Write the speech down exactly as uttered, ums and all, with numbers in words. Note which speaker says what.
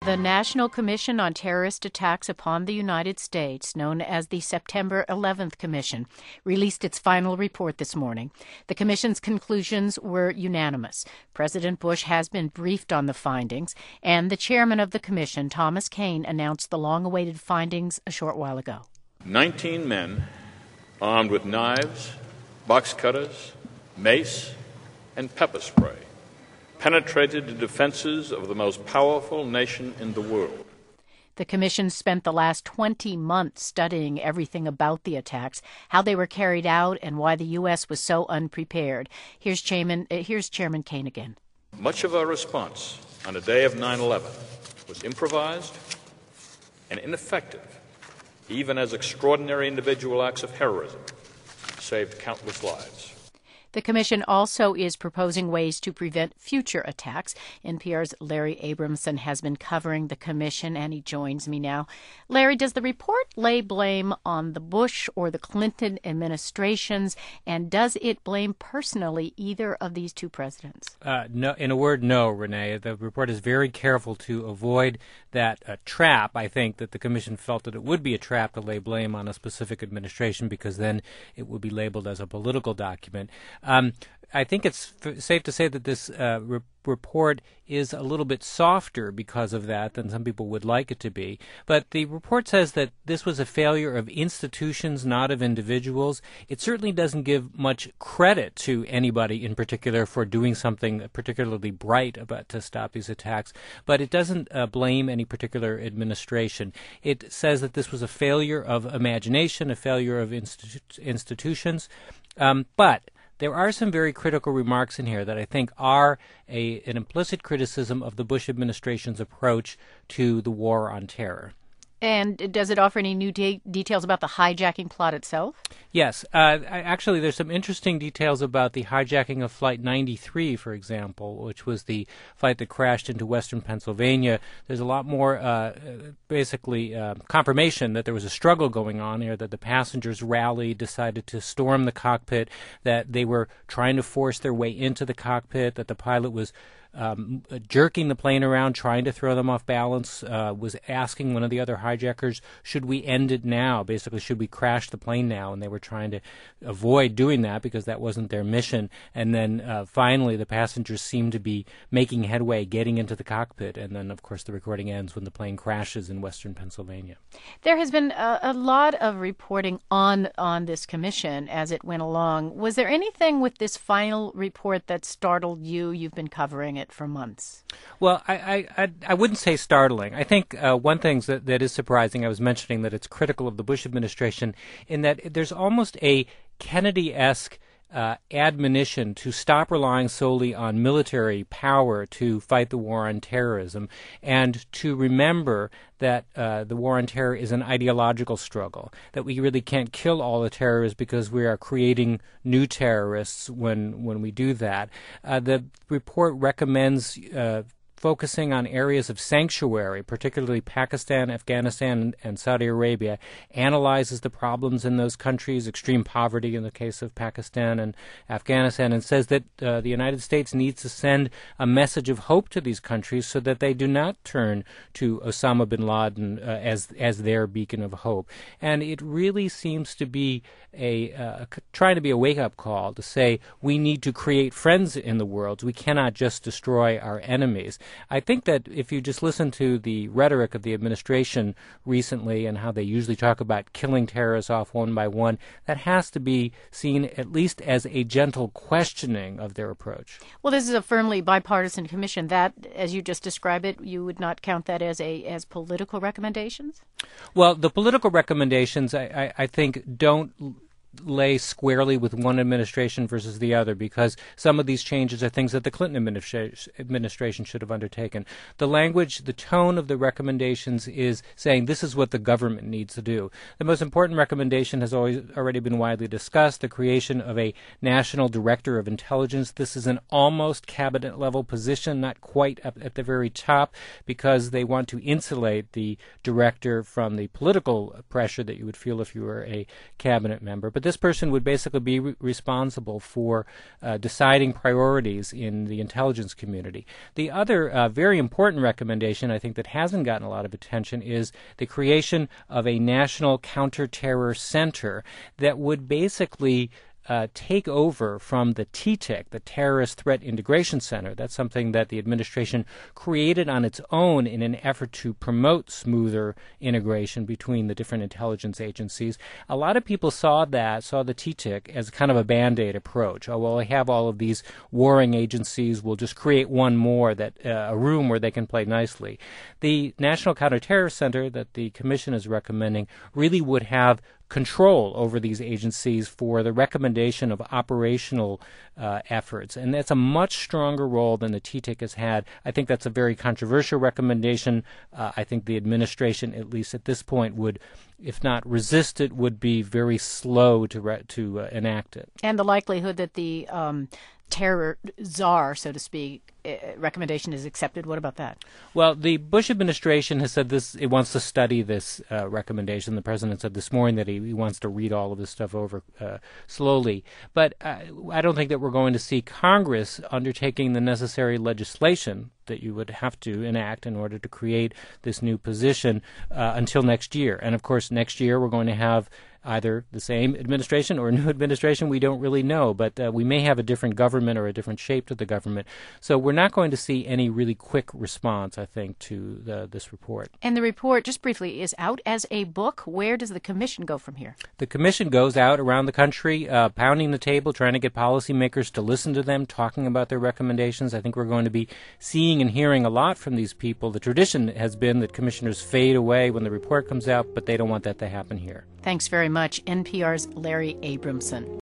Speaker 1: The National Commission on Terrorist Attacks upon the United States, known as the September eleventh Commission, released its final report this morning. The commission's conclusions were unanimous. President Bush has been briefed on the findings, and the chairman of the commission, Thomas Kean, announced the long-awaited findings a short while ago.
Speaker 2: Nineteen men armed with knives, box cutters, mace, and pepper spray penetrated the defenses of the most powerful nation in the world.
Speaker 1: The commission spent the last twenty months studying everything about the attacks, how they were carried out, and why the U S was so unprepared. Here's Chairman, uh, here's Chairman Kean again.
Speaker 2: Much of our response on the day of nine eleven was improvised and ineffective, even as extraordinary individual acts of heroism saved countless lives.
Speaker 1: The commission also is proposing ways to prevent future attacks. N P R's Larry Abramson has been covering the commission, and he joins me now. Larry, does the report lay blame on the Bush or the Clinton administrations, and does it blame personally either of these two presidents?
Speaker 3: Uh, no, in a word, no, Renee. The report is very careful to avoid that uh, trap. I think that the commission felt that it would be a trap to lay blame on a specific administration, because then it would be labeled as a political document. Um, I think it's f- safe to say that this uh, re- report is a little bit softer because of that than some people would like it to be. But the report says that this was a failure of institutions, not of individuals. It certainly doesn't give much credit to anybody in particular for doing something particularly bright about to stop these attacks. But it doesn't uh, blame any particular administration. It says that this was a failure of imagination, a failure of institu- institutions. Um, but there are some very critical remarks in here that I think are a, an implicit criticism of the Bush administration's approach to the war on terror.
Speaker 1: And does it offer any new de- details about the hijacking plot itself?
Speaker 3: Yes. Uh, actually, there's some interesting details about the hijacking of Flight ninety-three, for example, which was the flight that crashed into western Pennsylvania. There's a lot more, uh, basically, uh, confirmation that there was a struggle going on here, that the passengers rallied, decided to storm the cockpit, that they were trying to force their way into the cockpit, that the pilot was Um, jerking the plane around, trying to throw them off balance, uh, was asking one of the other hijackers, should we end it now? Basically, should we crash the plane now? And they were trying to avoid doing that because that wasn't their mission. And then uh, finally, the passengers seemed to be making headway, getting into the cockpit. And then, of course, the recording ends when the plane crashes in western Pennsylvania.
Speaker 1: There has been a, a lot of reporting on, on this commission as it went along. Was there anything with this final report that startled you? You've been covering it for months.
Speaker 3: Well, I, I, I wouldn't say startling. I think uh, one thing that, that is surprising, I was mentioning that it's critical of the Bush administration in that there's almost a Kennedy-esque uh, admonition to stop relying solely on military power to fight the war on terrorism, and to remember that uh, the war on terror is an ideological struggle, that we really can't kill all the terrorists because we are creating new terrorists when when we do that. Uh, the report recommends uh, focusing on areas of sanctuary, particularly Pakistan, Afghanistan, and Saudi Arabia, analyzes the problems in those countries, extreme poverty in the case of Pakistan and Afghanistan, and says that uh, the United States needs to send a message of hope to these countries so that they do not turn to Osama bin Laden uh, as as their beacon of hope. And it really seems to be a uh, trying to be a wake-up call to say we need to create friends in the world. We cannot just destroy our enemies. I think that if you just listen to the rhetoric of the administration recently and how they usually talk about killing terrorists off one by one, that has to be seen at least as a gentle questioning of their approach.
Speaker 1: Well, this is a firmly bipartisan commission. That, as you just described it, you would not count that as a as political recommendations?
Speaker 3: Well, the political recommendations, I, I, I think, don't lay squarely with one administration versus the other, because some of these changes are things that the Clinton administra- administration should have undertaken. The language, the tone of the recommendations is saying this is what the government needs to do. The most important recommendation has always already been widely discussed, the creation of a national director of intelligence. This is an almost cabinet-level position, not quite up at the very top, because they want to insulate the director from the political pressure that you would feel if you were a cabinet member. But but this person would basically be re- responsible for uh, deciding priorities in the intelligence community. The other uh, very important recommendation, I think, that hasn't gotten a lot of attention is the creation of a national counterterror center that would basically Uh, take over from the T T I C, the Terrorist Threat Integration Center. That's something that the administration created on its own in an effort to promote smoother integration between the different intelligence agencies. A lot of people saw that, saw the T T I C as kind of a Band-Aid approach. Oh, well, we have all of these warring agencies. We'll just create one more, that uh, a room where they can play nicely. The National Counterterror Center that the Commission is recommending really would have control over these agencies for the recommendation of operational uh, efforts. And that's a much stronger role than the T T I C has had. I think that's a very controversial recommendation. Uh, I think the administration, at least at this point, would, if not resist it, would be very slow to re- to uh, enact it.
Speaker 1: And the likelihood that the um, terror czar, so to speak, uh, recommendation is accepted. What about that?
Speaker 3: Well, the Bush administration has said this. It wants to study this uh, recommendation. The president said this morning that he, he wants to read all of this stuff over uh, slowly. But uh, I don't think that we're going to see Congress undertaking the necessary legislation that you would have to enact in order to create this new position uh, until next year. And, of course, next year we're going to have either the same administration or a new administration. We don't really know, but uh, we may have a different government or a different shape to the government. So we're not going to see any really quick response, I think, to the, this report.
Speaker 1: And the report, just briefly, is out as a book. Where does the commission go from here?
Speaker 3: The commission goes out around the country, uh, pounding the table, trying to get policymakers to listen to them, talking about their recommendations. I think we're going to be seeing and hearing a lot from these people. The tradition has been that commissioners fade away when the report comes out, but they don't want that to happen here.
Speaker 1: Thanks very much. N P R's Larry Abramson.